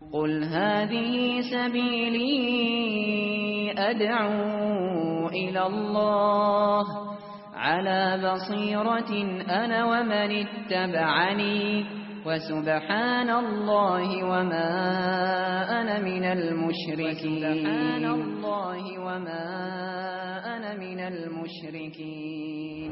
قل هذه سبيلي أدعو إلى الله على بصيرة أنا ومن اتبعني وسبحان الله وما أنا من المشركين.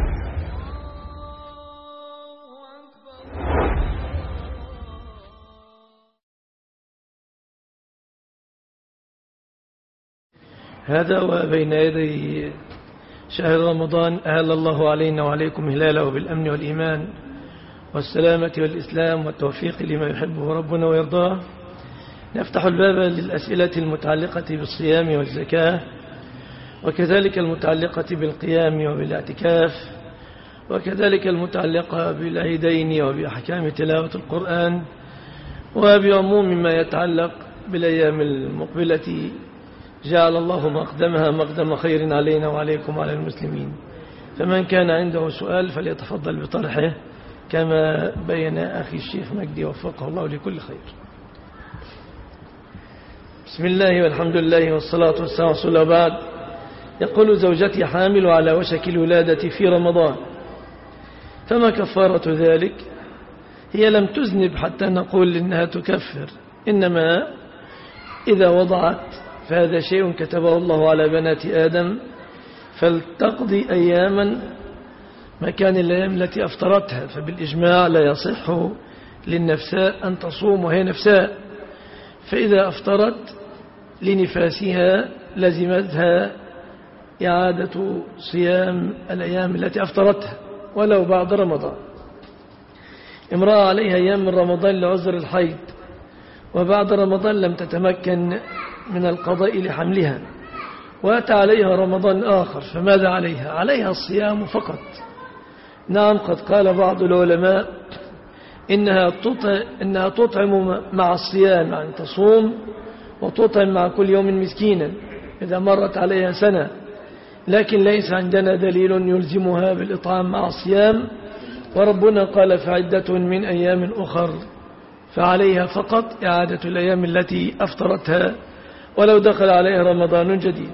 هذا وبين يدي شهر رمضان أهل الله علينا وعليكم هلاله بالأمن والإيمان والسلامة والإسلام والتوفيق لما يحبه ربنا ويرضاه. نفتح الباب للأسئلة المتعلقة بالصيام والزكاة، وكذلك المتعلقة بالقيام وبالاعتكاف، وكذلك المتعلقة بالعيدين وبأحكام تلاوة القرآن، وبعموم ما يتعلق بالأيام المقبلة. جعل الله مقدمها مقدم خير علينا وعليكم وعلى المسلمين. فمن كان عنده سؤال فليتفضل بطرحه كما بين أخي الشيخ مجدي وفقه الله لكل خير. بسم الله والحمد لله والصلاة والسلام على رسول الله. بعد، يقول زوجتي حامل على وشك الولادة في رمضان، فما كفارة ذلك؟ هي لم تذنب حتى نقول إنها تكفر، إنما إذا وضعت فهذا شيء كتبه الله على بنات آدم، فلتقضي أياما مكان الأيام التي أفطرتها. فبالإجماع لا يصح للنفساء أن تصوم وهي نفساء، فإذا أفطرت لنفاسها لزمتها إعادة صيام الأيام التي أفطرتها ولو بعد رمضان. امرأة عليها أيام من رمضان لعذر الحيض، وبعد رمضان لم تتمكن من القضاء لحملها، وأتى عليها رمضان آخر، فماذا عليها؟ عليها الصيام فقط. نعم، قد قال بعض العلماء إنها تطعم مع الصيام، يعني تصوم وتطعم مع كل يوم مسكينا إذا مرت عليها سنة، لكن ليس عندنا دليل يلزمها بالإطعام مع الصيام، وربنا قال فعدة من أيام أخر، فعليها فقط إعادة الأيام التي أفطرتها ولو دخل عليها رمضان جديد.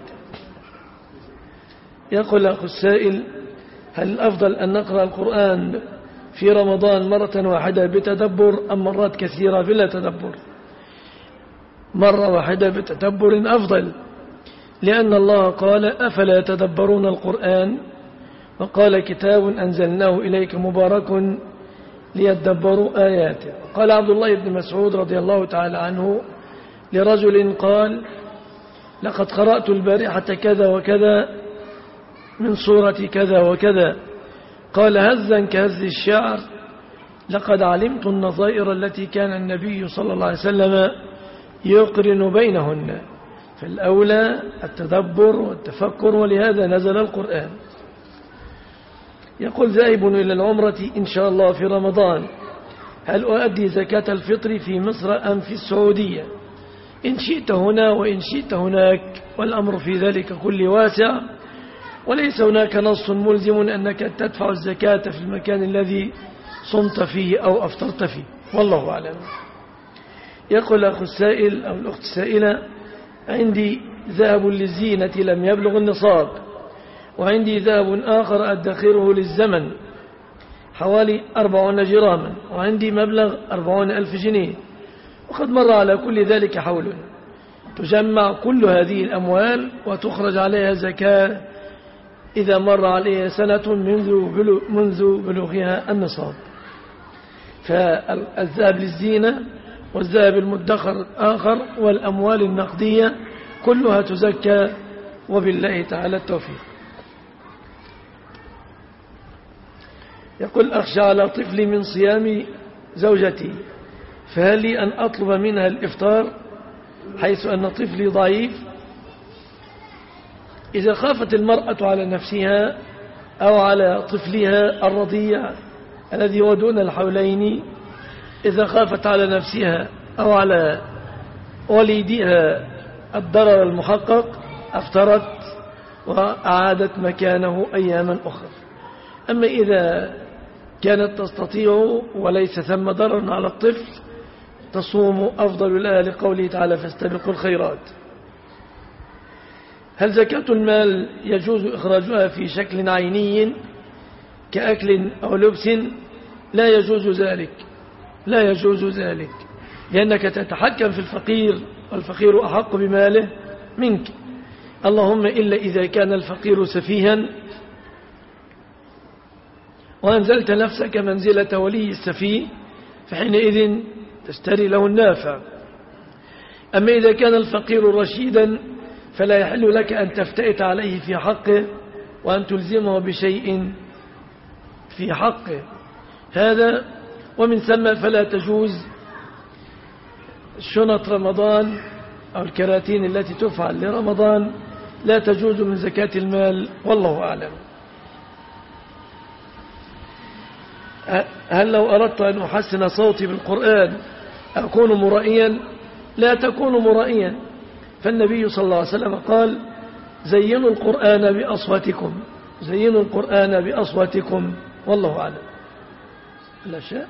يقول أخو السائل: هل الأفضل أن نقرأ القرآن في رمضان مرة واحدة بتدبر أم مرات كثيرة بلا تدبر؟ مرة واحدة بتدبر أفضل، لأن الله قال: أفلا يتدبرون القرآن؟ وقال: كتاب أنزلناه إليك مبارك ليتدبروا آياته. قال عبد الله بن مسعود رضي الله تعالى عنه لرجل قال: لقد قرأت البارحة كذا وكذا من سورة كذا وكذا. قال: هزا كهز الشعر، لقد علمت النظائر التي كان النبي صلى الله عليه وسلم يقرن بينهن، فالأولى التدبر والتفكر، ولهذا نزل القرآن. يقول: ذاهب إلى العمرة إن شاء الله في رمضان، هل أؤدي زكاة الفطر في مصر أم في السعودية؟ إن شئت هنا وإن شئت هناك، والأمر في ذلك كل واسع، وليس هناك نص ملزم أنك تدفع الزكاة في المكان الذي صمت فيه أو أفطرت فيه، والله أعلم. يقول أخو السائل أو الأخت السائلة: عندي ذهب للزينة لم يبلغ النصاب، وعندي ذهب آخر أدخره للزمن حوالي 40 جراما، وعندي مبلغ 40,000 جنيه، وقد مر على كل ذلك حول. تجمع كل هذه الأموال وتخرج عليها زكاة إذا مر عليها سنة منذ بلوغها النصاب. فالذهب للزينة والذهب المدخر آخر والأموال النقدية كلها تزكى، وبالله تعالى التوفيق. يقول: أخشى على طفلي من صيام زوجتي، فهل لي أن أطلب منها الإفطار حيث أن طفلي ضعيف؟ إذا خافت المرأة على نفسها أو على طفلها الرضيع الذي هو دون الحولين، إذا خافت على نفسها أو على وليدها الضرر المحقق أفطرت وأعادت مكانه أياما أخرى. أما إذا كانت تستطيع وليس ثم ضرر على الطفل تصوم أفضل لها لقوله تعالى فاستبقوا الخيرات. هل زكاة المال يجوز إخراجها في شكل عيني كأكل أو لبس؟ لا يجوز ذلك، لا يجوز ذلك، لأنك تتحكم في الفقير والفقير أحق بماله منك، اللهم إلا إذا كان الفقير سفيها وأنزلت نفسك منزلة ولي السفيه فحينئذ تشتري له النافع. أما إذا كان الفقير رشيدا فلا يحل لك أن تفتئت عليه في حقه وأن تلزمه بشيء في حقه هذا. ومن ثم فلا تجوز شنط رمضان أو الكراتين التي تفعل لرمضان لا تجوز من زكاة المال، والله أعلم. هل لو أردت أن أحسن صوتي بالقرآن أكون مرائيا؟ لا تكون مرائيا، فالنبي صلى الله عليه وسلم قال زينوا القرآن بأصواتكم، زينوا القرآن بأصواتكم، والله أعلم. الأشياء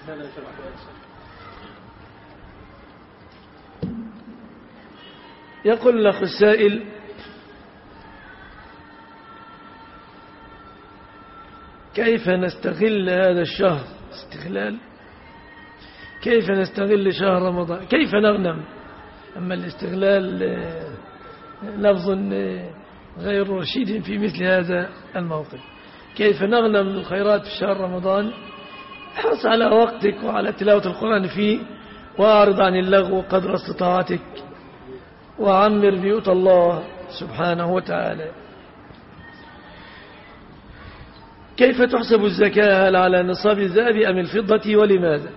يقول الأخ السائل كيف نستغل هذا الشهر استغلال، كيف نستغل شهر رمضان، كيف نغنم. أما الاستغلال لفظ غير رشيد في مثل هذا الموقف. كيف نغنم الخيرات في شهر رمضان؟ احرص على وقتك وعلى تلاوة القرآن فيه، وأعرض عن اللغو قدر استطاعتك، وعمر بيوت الله سبحانه وتعالى. كيف تحسب الزكاة؟ هل على نصاب الذهب أم الفضة ولماذا؟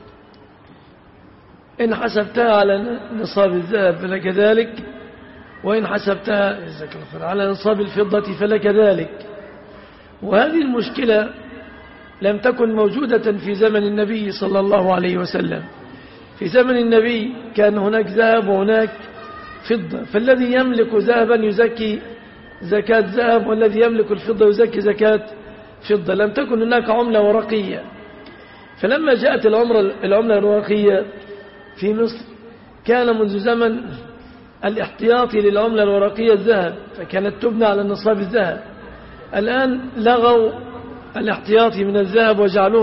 إن حسبتها على نصاب الذهب فلك ذلك، وإن حسبتها على نصاب الفضة فلك ذلك. وهذه المشكلة لم تكن موجودة في زمن النبي صلى الله عليه وسلم. في زمن النبي كان هناك ذهب وهناك فضة، فالذي يملك ذهبا يزكي زكاة ذهب، والذي يملك الفضة يزكي زكاة فضة. لم تكن هناك عملة ورقية. فلما جاءت العملة الورقية في مصر كان منذ زمن الاحتياطي للعملة الورقية الذهب، فكانت تبنى على نصاب الذهب. الآن لغوا الاحتياطي من الذهب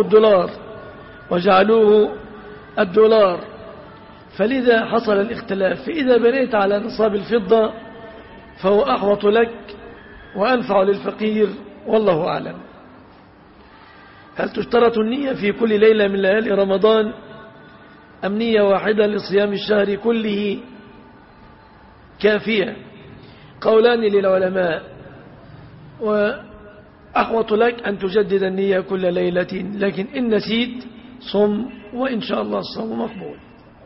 وجعلوه الدولار، فلذا حصل الاختلاف. فإذا بنيت على نصاب الفضة فهو أحوط لك وأنفع للفقير، والله أعلم. هل تشترط النية في كل ليلة من ليالي رمضان أم نية واحدة لصيام الشهر كله كافية؟ قولان للعلماء، وأحوط لك أن تجدد النية كل ليلة، لكن إن نسيت صم، وإن شاء الله الصوم مقبول.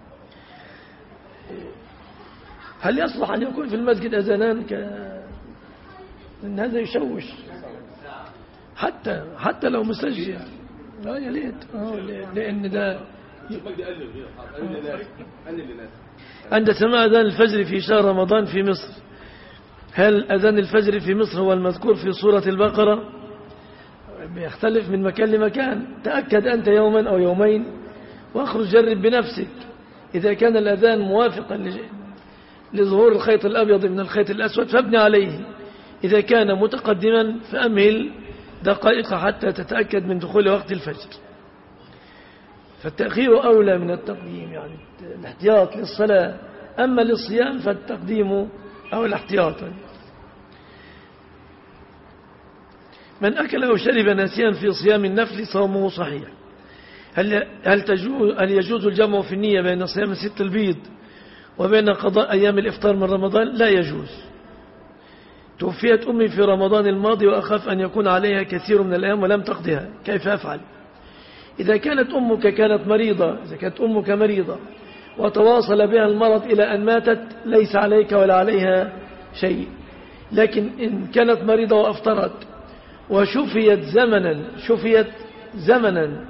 هل يصلح أن يكون في المسجد أذانان لأن هذا يشوش حتى لو مسجل؟ لا يا ليت، لأن ده عند سماع أذان الفجر في شهر رمضان في مصر، هل أذان الفجر في مصر هو المذكور في سورة البقرة؟ بيختلف من مكان لمكان. تأكد أنت يوما أو يومين واخرج جرب بنفسك. إذا كان الأذان موافقا لظهور الخيط الأبيض من الخيط الأسود فابني عليه. إذا كان متقدما فأمهل دقائق حتى تتأكد من دخول وقت الفجر. فالتأخير أولى من التقديم، يعني الاحتياط للصلاة. أما للصيام فالتقديم أو الاحتياط. من أكل أو شرب ناسيا في صيام النفل صومه صحيح. هل يجوز الجمع في النية بين صيام ست البيض وبين قضاء أيام الإفطار من رمضان؟ لا يجوز. توفيت أمي في رمضان الماضي وأخاف أن يكون عليها كثير من الأيام ولم تقضيها، كيف أفعل؟ إذا كانت أمك مريضة وتواصل بها المرض إلى أن ماتت ليس عليك ولا عليها شيء. لكن إن كانت مريضة وأفطرت وشفيت زمنا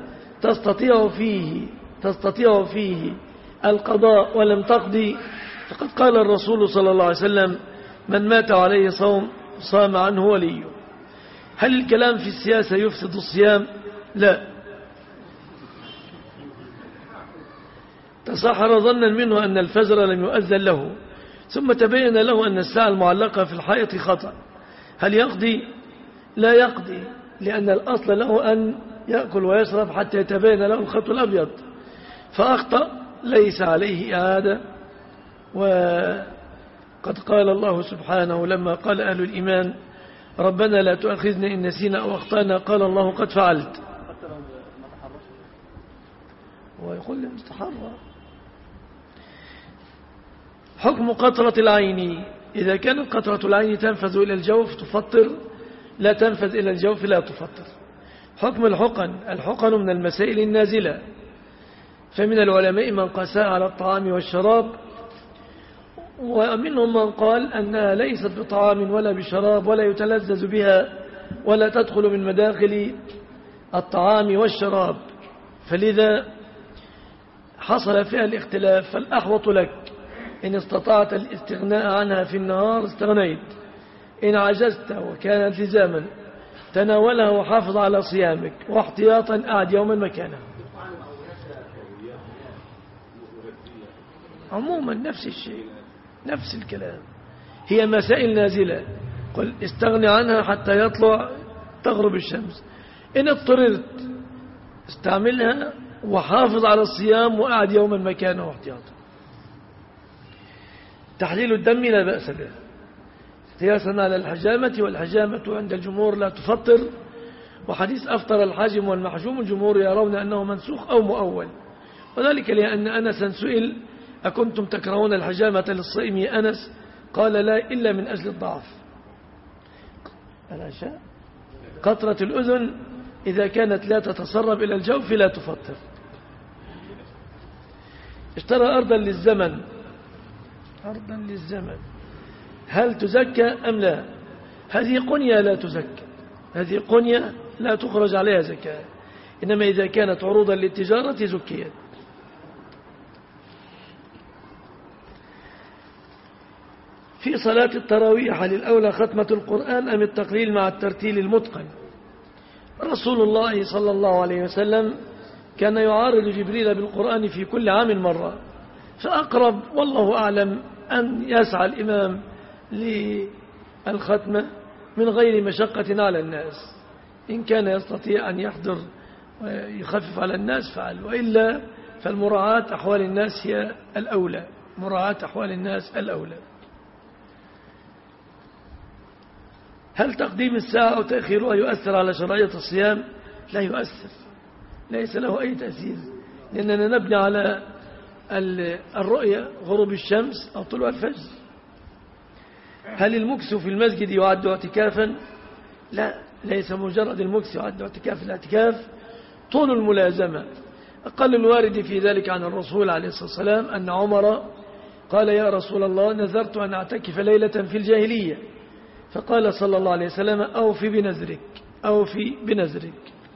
تستطيع فيه القضاء ولم تقضي، فقد قال الرسول صلى الله عليه وسلم من مات عليه صوم صام عنه وليه. هل الكلام في السياسة يفسد الصيام؟ لا. تسحر ظنا منه أن الفجر لم يؤذن له، ثم تبين له أن الساعة المعلقة في الحائط خطأ، هل يقضي؟ لا يقضي، لأن الأصل له أن يأكل ويشرب حتى يتبين له الخط الأبيض، فأخطأ ليس عليه إعادة. وقد قال الله سبحانه لما قال أهل الإيمان ربنا لا تؤاخذنا إن نسينا أو أخطأنا، قال الله قد فعلت. ويقول لهم تحرى. حكم قطرة العين، إذا كانت قطرة العين تنفذ إلى الجوف تفطر، لا تنفذ إلى الجوف لا تفطر. حكم الحقن من المسائل النازلة، فمن العلماء من قاسها على الطعام والشراب، ومنهم من قال أنها ليست بطعام ولا بشراب ولا يتلذذ بها ولا تدخل من مداخل الطعام والشراب، فلذا حصل فيها الاختلاف. فالأحوط لك إن استطعت الاستغناء عنها في النهار استغنيت، إن عجزت وكانت لزاما تناولها وحافظ على صيامك، واحتياطا أعد يوما مكانها. عموما نفس الشيء، نفس الكلام، هي مسائل نازلة. قل استغني عنها حتى يطلع تغرب الشمس، إن اضطررت استعملها وحافظ على الصيام وأعد يوما مكانه احتياطا. تحليل الدم لا بأس به قياسا على الحجامة، والحجامة عند الجمهور لا تفطر، وحديث أفطر الحاجم والمحجوم الجمهور يرون أنه منسوخ أو مؤول، وذلك لأن أنسا سئل أكنتم تكرهون الحجامة للصائم يا أنس؟ قال لا إلا من أجل الضعف. العشاء قطرة الأذن إذا كانت لا تتسرب إلى الجوف لا تفطر. اشترى أرضا للزمن، أرضا للزمن، هل تزكى أم لا؟ هذه قنية لا تزكى، هذه قنية لا تخرج عليها زكاة، إنما إذا كانت عروضا للتجارة زكيت. في صلاة التراويح هل الأولى ختمة القرآن أم التقليل مع الترتيل المتقن؟ رسول الله صلى الله عليه وسلم كان يعارض جبريل بالقرآن في كل عام مرة، فأقرب والله أعلم أن يسعى الإمام للختمة من غير مشقة على الناس. إن كان يستطيع أن يحضر ويخفف على الناس فعل، وإلا فالمراعاة أحوال الناس هي الأولى، مراعاة أحوال الناس الأولى. هل تقديم الساعة أو تأخيرها يؤثر على شرعية الصيام؟ لا يؤثر، ليس له أي تأثير، لأننا نبني على الرؤية غروب الشمس أو طلوع الفجر. هل المكث في المسجد يعد اعتكافا؟ لا، ليس مجرد المكث يعد اعتكاف. الاعتكاف طول الملازمة. أقل الوارد في ذلك عن الرسول عليه الصلاة والسلام أن عمر قال يا رسول الله نذرت أن أعتكف ليلة في الجاهلية، فقال صلى الله عليه وسلم أوفي بنذرك، أوفي بنذرك.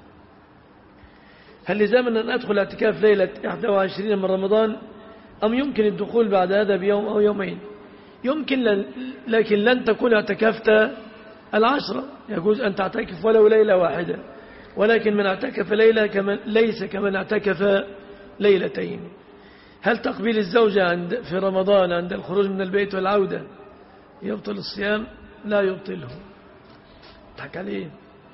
هل لزاما أن أدخل اعتكاف ليلة 21 من رمضان أم يمكن الدخول بعد هذا بيوم أو يومين؟ يمكن، لكن لن تكون اعتكفت العشرة، يجوز أن تعتكف ولو ليلة واحدة، ولكن من اعتكف ليلة ليس كمن اعتكف ليلتين. هل تقبيل الزوجة في رمضان عند الخروج من البيت والعودة يبطل الصيام؟ لا يبطله. تحكي عليه.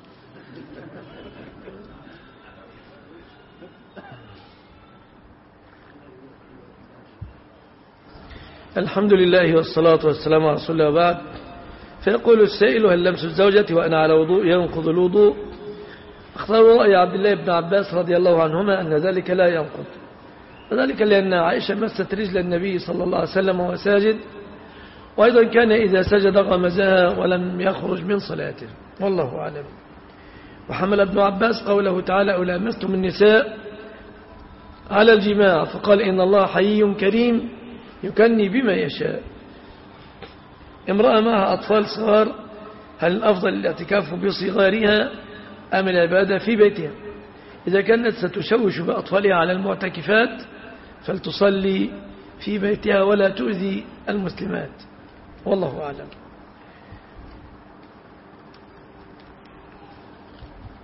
الحمد لله والصلاة والسلام على رسول الله وبعد. فيقول السائل هل لمس الزوجة وأنا على وضوء ينقض الوضوء؟ اختار رأي عبد الله بن عباس رضي الله عنهما أن ذلك لا ينقض، وذلك لأن عائشة مست رجل النبي صلى الله عليه وسلم وهو ساجد، وأيضا كان إذا سجد غمزها ولم يخرج من صلاته، والله أعلم. وحمل ابن عباس قوله تعالى أو لامستم النساء على الجماع، فقال إن الله حيي كريم يكني بما يشاء. امرأة معها أطفال صغار هل الأفضل الاعتكاف بصغارها أم العبادة في بيتها؟ إذا كانت ستشوش بأطفالها على المعتكفات فلتصلي في بيتها ولا تؤذي المسلمات، والله أعلم.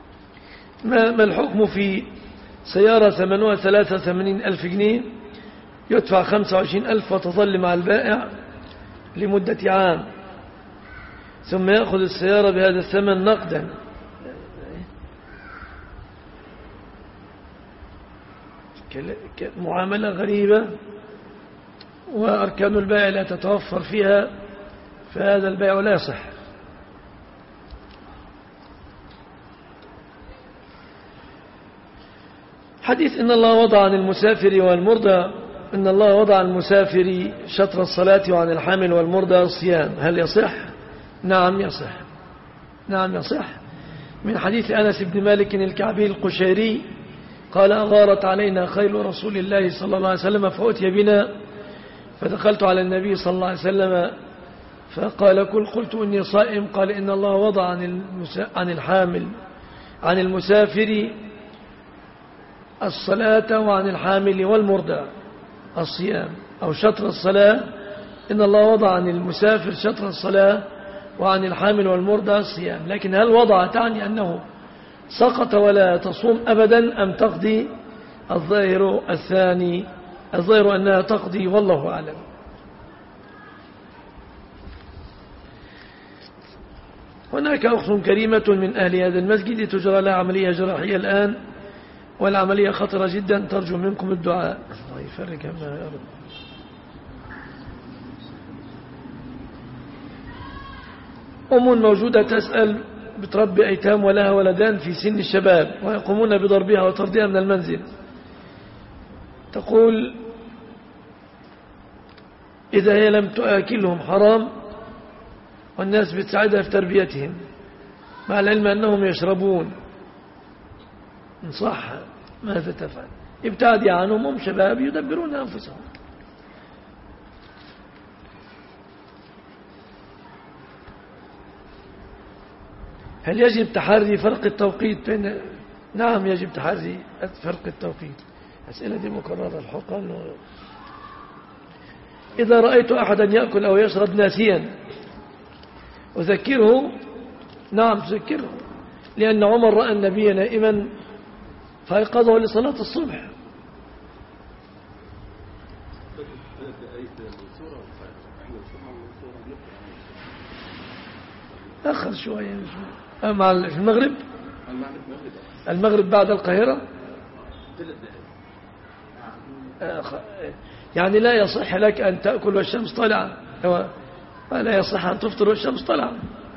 ما الحكم في سيارة ثمنها 83,000 جنيه يدفع 25,000 وتظل مع البائع لمدة عام، ثم يأخذ السيارة بهذا الثمن نقدا. معاملة غريبة، وأركان البيع لا تتوفر فيها، فهذا البيع لا يصح. حديث إن الله وضع عن المسافر والمرضى، إن الله وضع عن المسافر شطر الصلاة وعن الحامل والمرضى الصيام، هل يصح؟ نعم يصح، نعم يصح. من حديث أنس بن مالك الكعبي القشيري قال: أغارت علينا خيل رسول الله صلى الله عليه وسلم فأتي بنا، فدخلت على النبي صلى الله عليه وسلم فقال: قلت إني صائم. قال: إن الله وضع عن الحامل عن المسافر الصلاة وعن الحامل والمرضى الصيام، أو شطر الصلاة. إن الله وضع عن المسافر شطر الصلاة وعن الحامل والمرضى الصيام. لكن هل وضع تعني أنه سقط ولا تصوم أبدا، أم تقضي؟ الظاهر الثاني، الظاهر أنها تقضي، والله أعلم. هناك أخت كريمة من أهل هذا المسجد تجرى لها عملية جراحية الآن، والعملية خطرة جدا، ترجو منكم الدعاء. الله يفرج همها يا رب. أم موجودة تسأل، بتربي أيتام ولها ولدان في سن الشباب ويقومون بضربها وطردها من المنزل. تقول: إذا هي لم تأكلهم حرام، والناس بتساعدها في تربيتهم، مع العلم أنهم يشربون، صح، ماذا تفعل؟ ابتعدي عنهم، هم شباب يدبرون أنفسهم. هل يجب تحري فرق التوقيت بين؟ نعم يجب تحري فرق التوقيت. أسئلة دي مكررة الحقا. إذا رأيت أحدا يأكل أو يشرب ناسيا أذكره، نعم تذكره، لأن عمر رأى النبي نائما فأيقظه لصلاة الصبح. أخر شوية مع في المغرب. المغرب بعد القاهرة، يعني لا يصح لك أن تأكل والشمس طالعة، ولا يصح أن تفطر والشمس طالعة.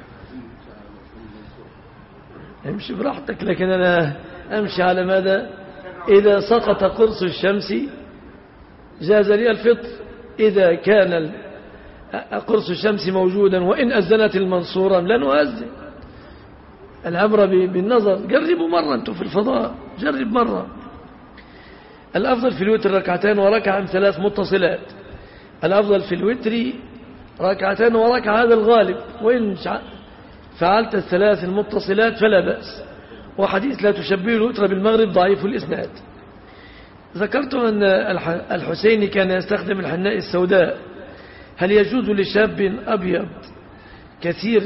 امشي براحتك، لكن أنا أمشي على ماذا؟ إذا سقط قرص الشمس جاز لي الفطر، إذا كان قرص الشمس موجودا، وإن أذنت المنصورة لن أؤذن. العبرة بالنظر. جربوا مرة أنتم في الفضاء، جرب مرة. الأفضل في الوتر ركعتين وركعة 3 متصلات. الأفضل في الوتر ركعتين وركعة، هذا الغالب، وإن فعلت 3 المتصلات فلا بأس. وحديث لا تشبه الوتر بالمغرب ضعيف الإسناد. ذكرتم أن الحسيني كان يستخدم الحناء السوداء. هل يجوز لشاب أبيض كثير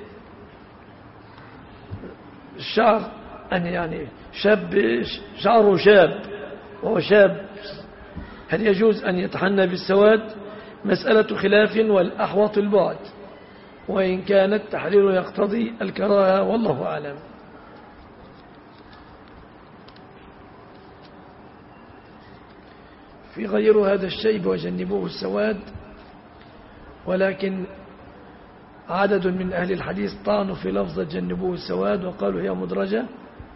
الشعر، أن يعني شاب شعره شاب وهو شاب، هل يجوز أن يتحنى بالسواد؟ مسألة خلاف، والأحوط البعد، وإن كان التحرير يقتضي الكراهة، والله أعلم. في غير هذا الشيب وجنبوه السواد، ولكن عدد من أهل الحديث طعنوا في لفظة جنبوه السواد وقالوا هي مدرجة.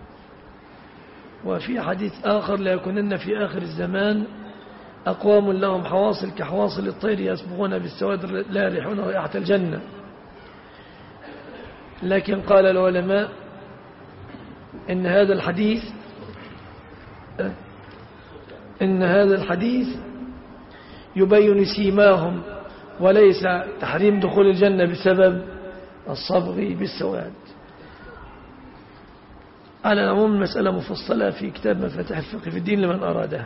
وفي حديث آخر: لا يكونن في آخر الزمان أقوام لهم حواصل كحواصل الطير يصبغون بالسواد لا يريحون رائحة الجنة. لكن قال العلماء إن هذا الحديث يبين سيماهم، وليس تحريم دخول الجنة بسبب الصبغ بالسواد. على العموم المسألة مفصلة في كتاب مفاتيح الفقه في الدين لمن أراده.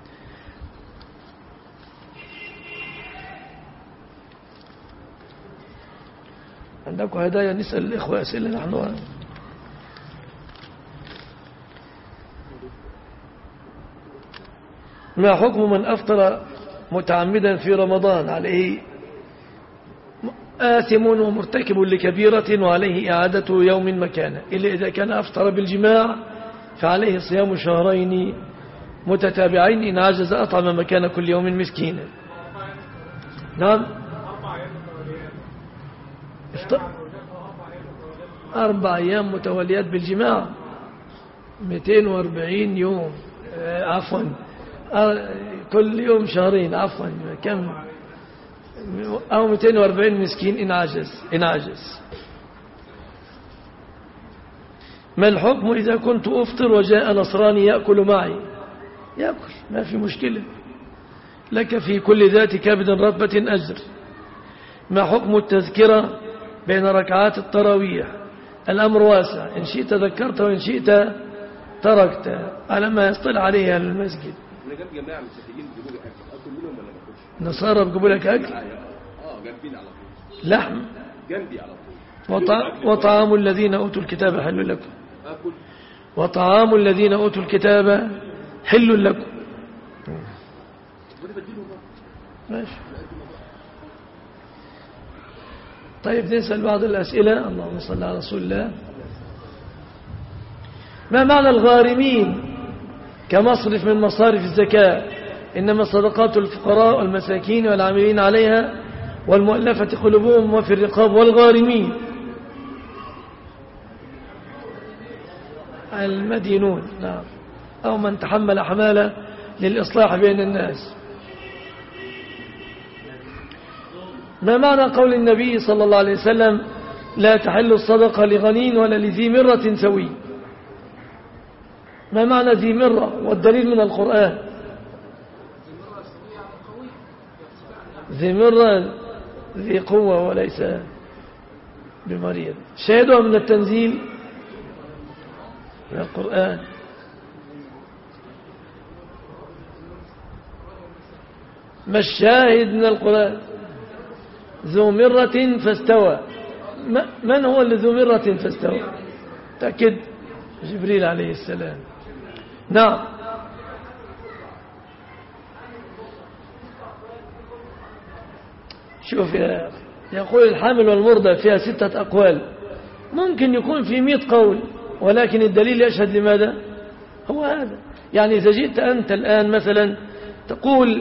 عندكم هدايا؟ نسأل الإخوة أسئلة نحن. ما حكم من أفطر متعمدا في رمضان عليه آثم ومرتكب لكبيرة وعليه إعادة يوم مكانه، إلا إذا كان أفطر بالجماع فعليه صيام شهرين متتابعين، إن عجز أطعم مكان كل يوم مسكينا. نعم 4 أيام متواليات بالجماع 240 يوم، عفوا كل يوم شهرين، عفوا كم، أو 240 مسكين إن عجز. ما الحكم إذا كنت أفطر وجاء نصراني يأكل معي؟ يأكل، ما في مشكلة، لك في كل ذات كبد رطبة أجر. ما حكم التذكرة بين ركعات التراويح؟ الأمر واسع، إن شئت ذكرت وإن شئت تركت على ما يصطلح عليه أهل المسجد. نصارى بيجيبوا لك أكل لحم وطعام الذين أوتوا الكتاب حل لكم، وطعام الذين أوتوا الكتاب حل لكم. ماشي. طيب نسأل بعض الأسئلة. اللهم صل على رسول الله. ما معنى الغارمين كمصرف من مصارف الزكاة؟ إنما الصدقات الفقراء والمساكين والعاملين عليها والمؤلفة قلوبهم وفي الرقاب والغارمين المدينون. نعم، أو من تحمل حمالة للإصلاح بين الناس. ما معنى قول النبي صلى الله عليه وسلم لا تحل الصدقة لغني ولا لذي مرة سوي؟ ما معنى ذي مرة والدليل من القرآن؟ ذي مرة ذي قوة وليس بمريض. شاهدها من التنزيل من القرآن. ما الشاهد من القرآن؟ ذو مرة فاستوى. من هو ذو مرة فاستوى؟ تأكد جبريل عليه السلام. نعم. شوف يقول الحامل والمرضى فيها 6 أقوال، ممكن يكون في 100 قول، ولكن الدليل يشهد لماذا؟ هو هذا. يعني إذا جئت أنت الآن مثلا تقول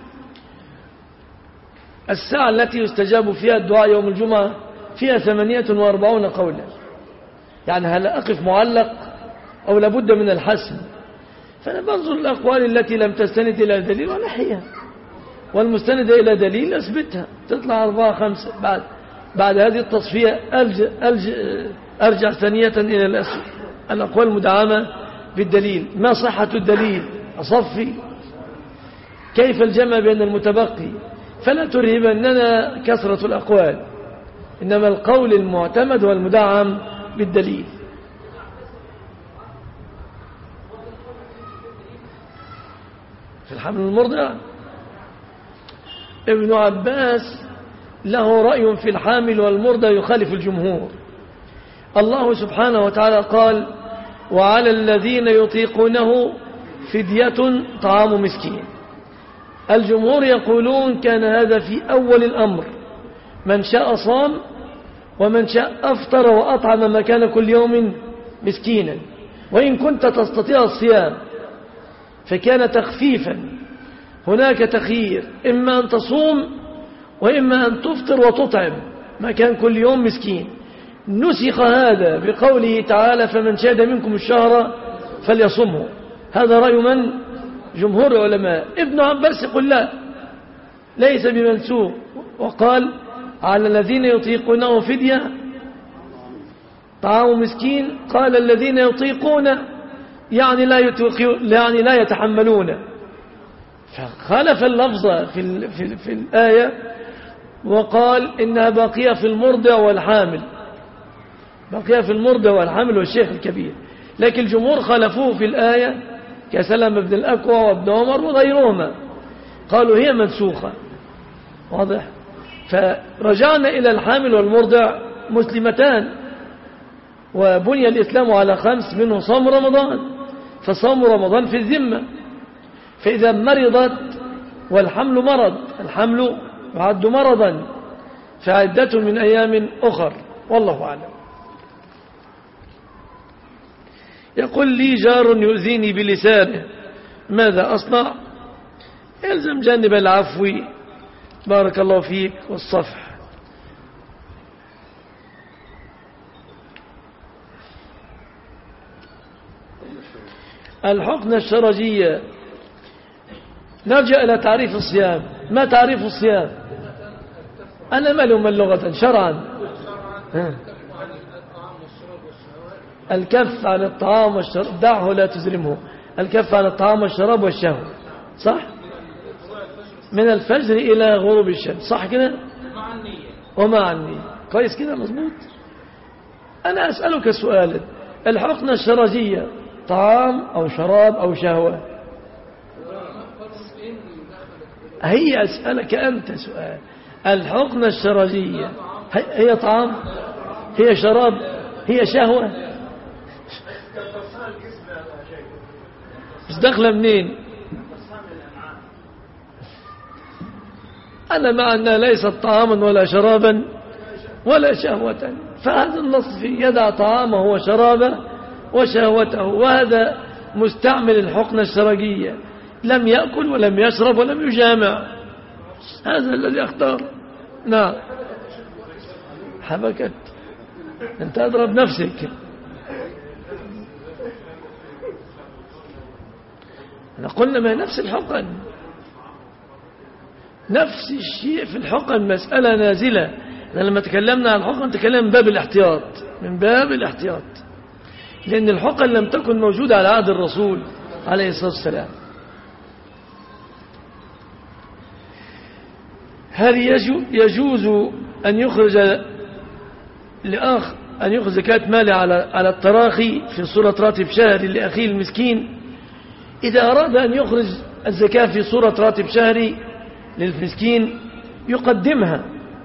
الساعة التي يستجاب فيها الدعاء يوم الجمعة فيها 48 قولا، يعني هل أقف معلق أو لابد من الحسم؟ فأنا بنظر الأقوال التي لم تستند إلى دليل ونحيها، والمستند إلى دليل أثبتها. تطلع 4 5. بعد هذه التصفية أرجع ثانية إلى الأقوال المدعمة بالدليل. ما صحة الدليل؟ أصفي. كيف الجمع بين المتبقي؟ فلا ترهبننا كثرة الأقوال، إنما القول المعتمد والمدعم بالدليل. في الحمل المرضع ابن عباس له رأي في الحامل والمرضع يخالف الجمهور. الله سبحانه وتعالى قال وعلى الذين يطيقونه فدية طعام مسكين. الجمهور يقولون كان هذا في أول الأمر، من شاء صام ومن شاء أفطر وأطعم مكان كل يوم مسكينا، وإن كنت تستطيع الصيام فكان تخفيفا. هناك تخيير، إما أن تصوم وإما أن تفطر وتطعم مكان كل يوم مسكين. نسخ هذا بقوله تعالى فمن شهد منكم الشهر فليصمه. هذا رأي من؟ جمهور العلماء. ابن عباس يقول لا، ليس بمنسوخ، وقال على الذين يطيقونه فدية طعام مسكين. قال الذين يطيقون يعني لا يتحملون، فخالف اللفظ في الآية وقال إنها باقية في المرضع والحامل، باقية في المرضع والحامل والشيخ الكبير. لكن الجمهور خالفوه في الآية كسلم بن الأكوع وابن عمر وغيرهما، قالوا هي منسوخة. واضح؟ فرجعنا إلى الحامل والمرضع مسلمتان، وبني الإسلام على 5 منه صوم رمضان، فصوم رمضان في الذمة. فإذا مرضت والحمل مرض، الحمل يعد مرضا، فعدة من أيام أخر، والله أعلم. يقول لي جار يؤذيني بلسانه، ماذا أصنع؟ يلزم جانب العفو بارك الله فيك والصفح. الحقنة الشرجية، نرجع إلى تعريف الصيام. ما تعريف الصيام؟ أنا ماله من لغة شرعا؟ الكف عن الطعام والشراب، دعه لا تزرمه، الكف عن الطعام والشراب والشهوة، صح؟ من الفجر إلى غروب الشمس، صح كده؟ ومع النية، كويس كده، مظبوط. أنا أسألك سؤالا، الحقنة الشرجية طعام أو شراب أو شهوة؟ هي أسألك أنت سؤال، الحقنة الشرجية هي طعام، هي شراب، هي شهوة؟ مش داخلة منين؟ أنا مع أنها ليست طعاما ولا شرابا ولا شهوة، فهذا النص فيه يدع طعامه وشرابه وشهوته، وهذا مستعمل الحقنة الشرجية، لم يأكل ولم يشرب ولم يجامع، هذا الذي اختار. نعم، حبكت، انت اضرب نفسك. احنا قلنا ما نفس الحقن، نفس الشيء في الحقن، مسألة نازلة. لما تكلمنا عن الحقن تكلم من باب الاحتياط، من باب الاحتياط، لأن الحقن لم تكن موجودة على عهد الرسول عليه الصلاة والسلام. هل يجوز أن يخرج لأخ أن يخرج زكاة ماله على التراخي في صورة راتب شهري لأخيه المسكين؟ إذا أراد أن يخرج الزكاة في صورة راتب شهري للمسكين يقدمها،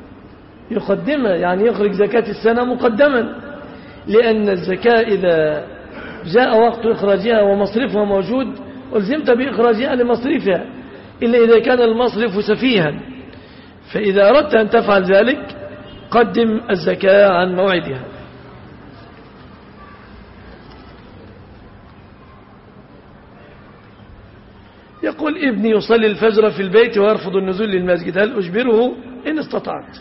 يعني يخرج زكاة السنة مقدما، لأن الزكاة إذا جاء وقت إخراجها ومصرفها موجود ألزمت بإخراجها لمصرفها، إلا إذا كان المصرف سفيها. فإذا أردت أن تفعل ذلك قدم الزكاة عن موعدها. يقول ابني يصلي الفجر في البيت ويرفض النزول للمسجد، هل أجبره إن استطعت؟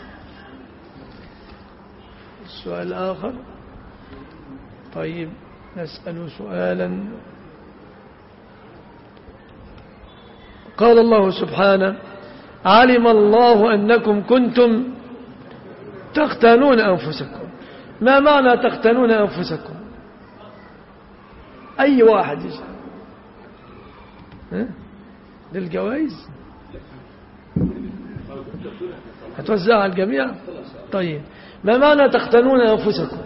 السؤال الآخر، طيب نسأل سؤالا. قال الله سبحانه: علم الله أنكم كنتم تختانون أنفسكم. ما معنى تختانون أنفسكم؟ أي واحد يسأل للجوائز هتوزع على الجميع؟ طيب، ما معنى تختانون أنفسكم؟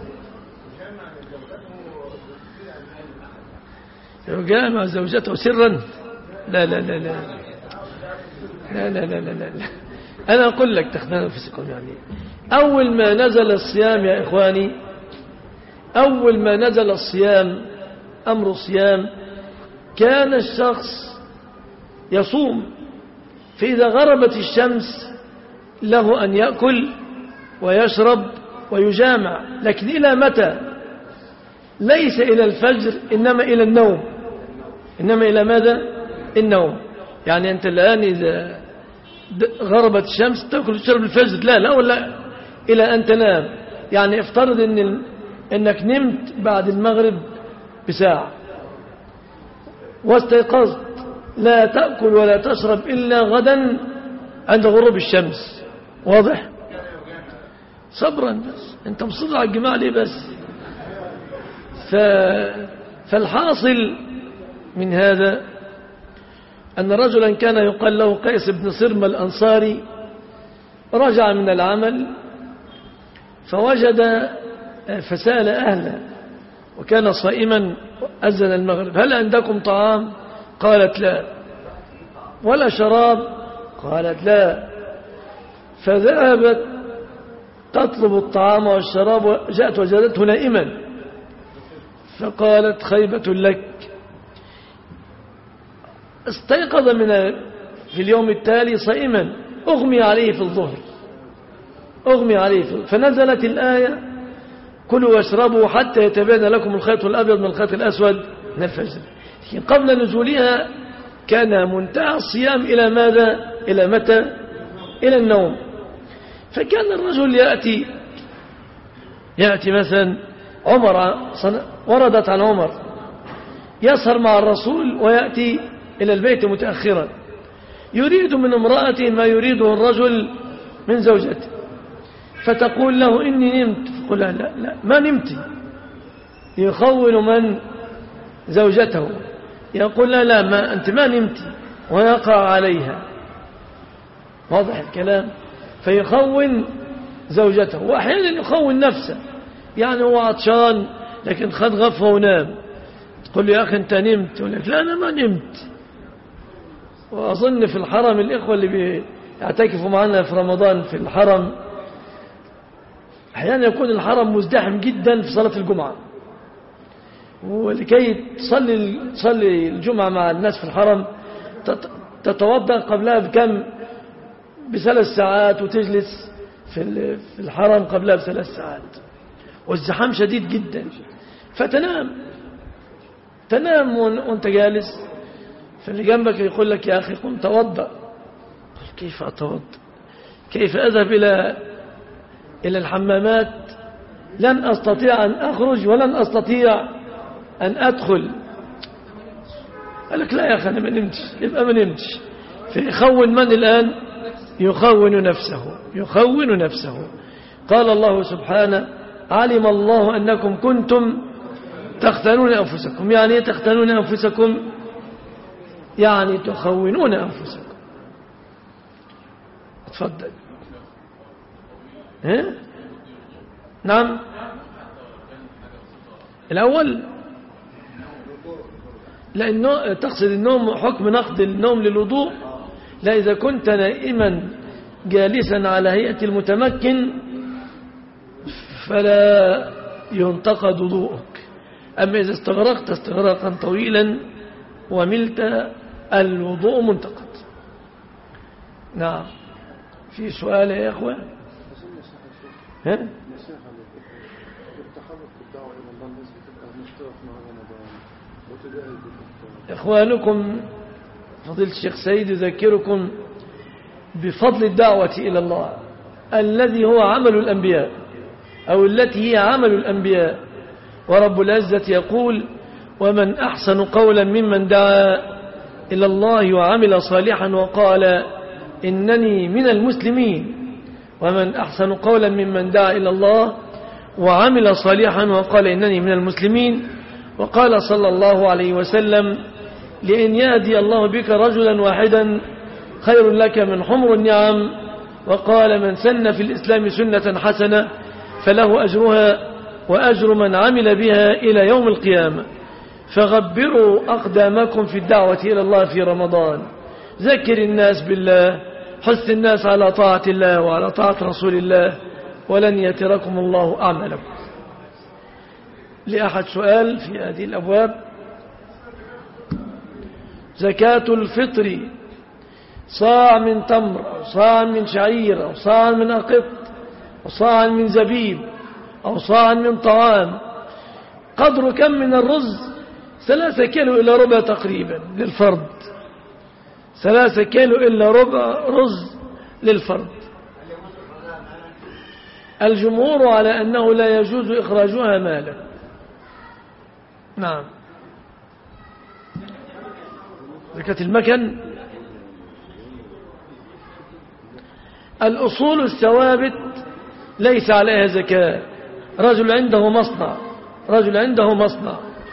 يجامع زوجته سرا؟ لا لا لا لا لا لا لا لا لا. أنا أقول لك تختانون أنفسكم يعني أول ما نزل الصيام يا إخواني، أول ما نزل الصيام، أمر الصيام، كان الشخص يصوم، فإذا غربت الشمس له أن يأكل ويشرب ويجامع، لكن إلى متى؟ ليس إلى الفجر، إنما إلى النوم. إنما إلى ماذا؟ النوم. يعني أنت الآن إذا غربت الشمس تأكل وتشرب الفجر، لا ولا إلى أن تنام. يعني افترض إنك نمت بعد المغرب بساعة واستيقظت، لا تأكل ولا تشرب إلا غدا عند غروب الشمس. واضح؟ صبرا بس، انت مصر على الجماعة ليه بس؟ فالحاصل من هذا أن رجلا كان يقال له قيس بن صرم الأنصاري رجع من العمل فسأل أهله، وكان صائما، أذن المغرب: هل عندكم طعام؟ قالت لا. ولا شراب؟ قالت لا. فذهبت تطلب الطعام والشراب، وجاءت وجدته نائما، فقالت: خيبة لك. استيقظ في اليوم التالي صائما أغمي عليه في الظهر، فنزلت الآية كلوا واشربوا حتى يتبين لكم الخيط الأبيض من الخيط الأسود من الفجر. لكن قبل نزولها كان منتهى الصيام إلى ماذا؟ إلى متى؟ إلى النوم. فكان الرجل يأتي مثلا عمر، وردت عن عمر يسهر مع الرسول ويأتي إلى البيت متأخرا يريد من امرأته ما يريده الرجل من زوجته، فتقول له إني نمت، فقل لا لا ما نمت، يخون من زوجته، يقول لا لا ما أنت ما نمت، ويقع عليها. واضح الكلام؟ فيخون زوجته، وأحيانا يخون نفسه، يعني هو عطشان لكن خد غفوة ونام، تقول له يا أخي أنت نمت، يقول لك لا أنا ما نمت. وأظن في الحرم الإخوة اللي بيعتكفوا معنا في رمضان في الحرم أحيانا يكون الحرم مزدحم جدا في صلاة الجمعة، ولكي تصلي الجمعة مع الناس في الحرم تتوضأ قبلها ب3 ساعات، وتجلس في الحرم قبلها ب3 ساعات، والزحام شديد جدا، فتنام وانت جالس، فاللي جنبك يقول لك يا أخي قم توضأ. كيف أتوضأ؟ كيف أذهب إلى الحمامات؟ لن أستطيع أن أخرج ولن أستطيع أن أدخل. قال لك لا يا أخي أنا ما نمتش، يبقى ما نمتش. فيخون من الآن؟ يخون نفسه. قال الله سبحانه علم الله أنكم كنتم تختانون أنفسكم. يعني ايه تختانون أنفسكم؟ يعني تخونون أنفسكم. اتفضل. نعم الأول لأنه تقصد النوم حكم نقض النوم للوضوء. لا، إذا كنت نائما جالسا على هيئة المتمكن فلا ينتقد وضوءك، أما إذا استغرقت استغراقا طويلا وملت الوضوء منتقد. نعم في سؤال يا أخوة؟ إخوانكم فضيلة الشيخ سيد يذكركم بفضل الدعوة إلى الله الذي هو عمل الأنبياء، أو التي هي عمل الأنبياء. ورب العزة يقول ومن أحسن قولا ممن دعا إلى الله وعمل صالحا وقال إنني من المسلمين. ومن أحسن قولا ممن دعا إلى الله وعمل صالحا وقال إنني من المسلمين. وقال صلى الله عليه وسلم لأن يهدي الله بك رجلا واحدا خير لك من حمر النعم. وقال من سن في الإسلام سنة حسنة فله أجرها وأجر من عمل بها إلى يوم القيامة. فغبروا أقدامكم في الدعوة إلى الله في رمضان. ذكر الناس بالله، حث الناس على طاعة الله وعلى طاعة رسول الله، ولن يتركم الله أعمالكم. لأحد سؤال في هذه الأبواب؟ زكاة الفطر صاع من تمر أو صاع من شعير أو صاع من أقط أو صاع من زبيب أو صاع من طعام قدر كم من الرز؟ 3 كيلو إلى ربع تقريبا للفرد. 3 كيلو إلا ربع رز للفرد. الجمهور على أنه لا يجوز إخراجها مالا. نعم. زكاة المكن الأصول الثوابت ليس عليها زكاة. رجل عنده مصنع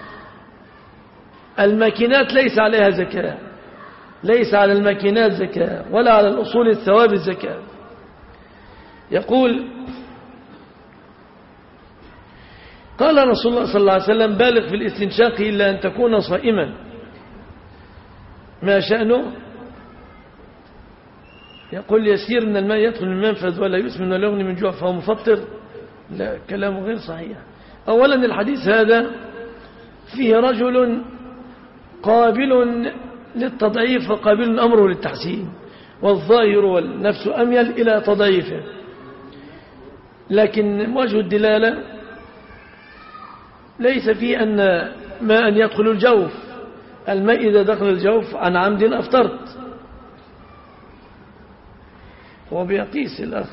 الماكينات ليس عليها زكاة، ليس على الماكينات زكاة ولا على الأصول الثوابت زكاة. يقول قال رسول الله صلى الله عليه وسلم بالغ في الاستنشاق إلا أن تكون صائما. ما شأنه؟ يقول يسير من الماء يدخل المنفذ ولا يسمن ولا يغني من جوع فهو مفطر. لا، كلامه غير صحيح. أولا الحديث هذا فيه رجل قابل للتضعيف فقابل أمره للتحسين، والظاهر والنفس أميل إلى تضعيفه. لكن وجه الدلالة ليس فيه أن ماء يدخل الجوف، الماء إذا دخل الجوف عن عمد أفطرت. هو بيقيس الأخ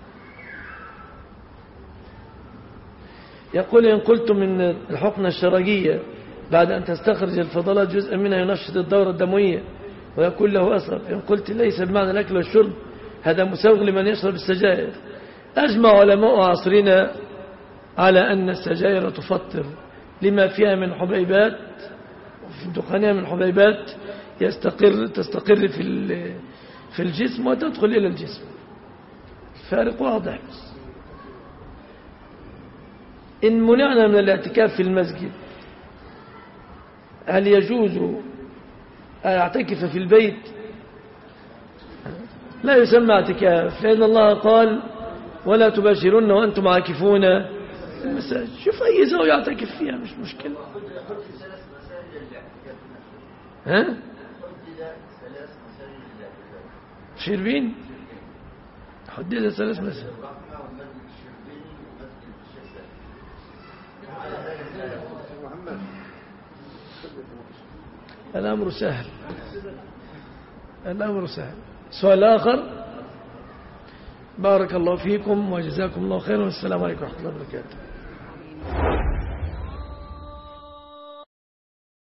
يقول إن قلت من الحقنة الشرجية بعد أن تستخرج الفضلات جزءا منها ينشط الدورة الدموية ويكون له أثر، إن قلت ليس بمعنى الأكل والشرب هذا مسوغ لمن يشرب السجائر. أجمع علماء عصرنا على أن السجائر تفطر لما فيها من حبيبات، في دخانها من حبيبات تستقر في الجسم وتدخل إلى الجسم. الفارق واضح. إن منعنا من الاعتكاف في المسجد هل يجوز أن أعتكف في البيت؟ لا يسمى اعتكاف، لأن الله قال ولا تباشرون وأنتم عاكفون في المساجد. شوف أي زاوية يعتكف فيها مش مشكلة. ها؟ شربين حددها 3 مساجد. الأمر سهل، الأمر سهل. سؤال آخر. بارك الله فيكم وجزاكم الله خيرا، والسلام عليكم ورحمة الله وبركاته.